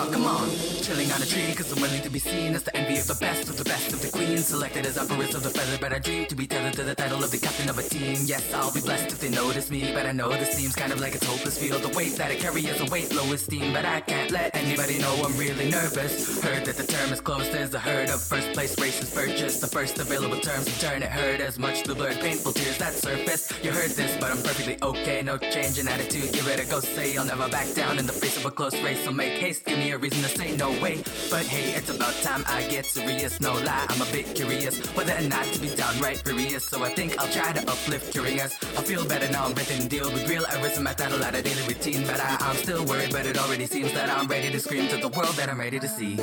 come on. Chilling on a tree, cause I'm willing to be seen as the envy of the best of the queens. Selected as empress of the feather, but I dream to be tethered to the title of the captain of a team. Yes, I'll be blessed if they notice me, but I know this seems kind of like it's hopeless. Feel the weight that I carry is a weight, low esteem, but I can't let anybody know I'm really nervous. Heard that the term is closed as a herd of first place races purchased. The first available terms in turn, it hurt as much the blurred painful tears that surface. You heard this, but I'm perfectly okay, no change in attitude. Give it a go, say I'll never back down in the face of a close race. So make haste, give me a reason to say no way. But hey, it's about time I get serious, no lie, I'm a bit curious whether or not to be downright furious. So I think I'll try to uplift curious. I feel better now, I'm ready to deal with real errors in my title out of daily routine. But I'm still worried, but it already seems that I'm ready to scream to the world that I'm ready to see.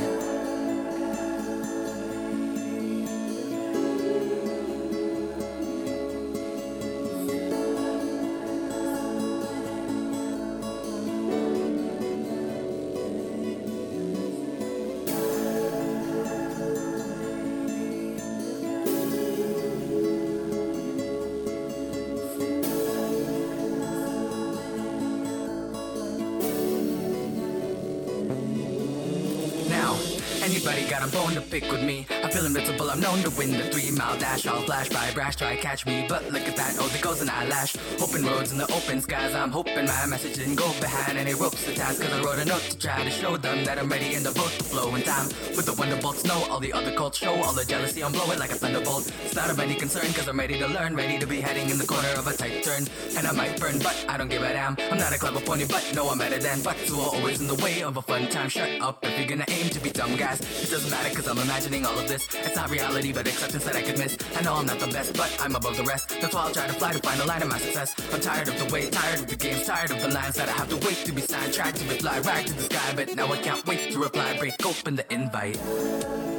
Anybody got a bone to pick with me? I feel invincible, I'm known to win the 3-mile dash. I'll flash by brash, try catch me, but look at that, oh there goes an eyelash. Open roads in the open skies, I'm hoping my message didn't go behind any ropes attached. Cause I wrote a note to try to show them that I'm ready in the boat to flow in time. With the wonderbolts, know all the other cults show all the jealousy, I'm blowing like a thunderbolt. It's not of any concern, cause I'm ready to learn, ready to be heading in the corner of a tight turn. And I might burn, but I don't give a damn. I'm not a clever pony, but no I'm better than. But who are always in the way of a fun time. Shut up if you're gonna aim to be dumb guys. It doesn't matter cause I'm imagining all of this. It's not reality but acceptance that I could miss. I know I'm not the best but I'm above the rest. That's why I'll try to fly to find the line of my success. I'm tired of the wait, tired of the games, tired of the lines that I have to wait to be signed. Tried to reply right to the sky but now I can't wait to reply. Break open the invite.